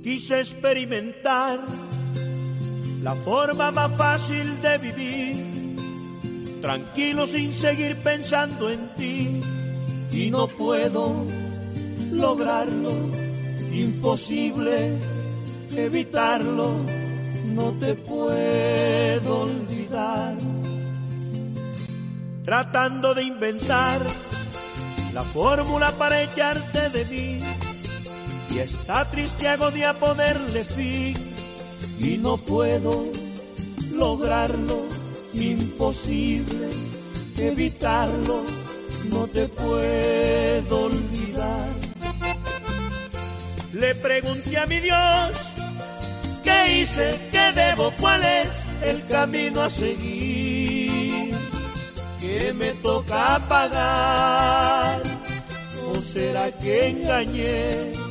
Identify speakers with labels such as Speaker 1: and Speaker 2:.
Speaker 1: Quise experimentar la forma más fácil de vivir, tranquilo sin seguir pensando en ti, y no puedo lograrlo, imposible evitarlo, no te puedo olvidar. Tratando de inventar la fórmula para echarte de mí, y esta triste agonía ponerle fin, y no puedo lograrlo, imposible evitarlo, no te puedo olvidar. Le pregunté a mi Dios, ¿qué hice? ¿Qué debo? ¿Cuál es el camino a seguir? ¿Qué me toca pagar? ¿O será que engañé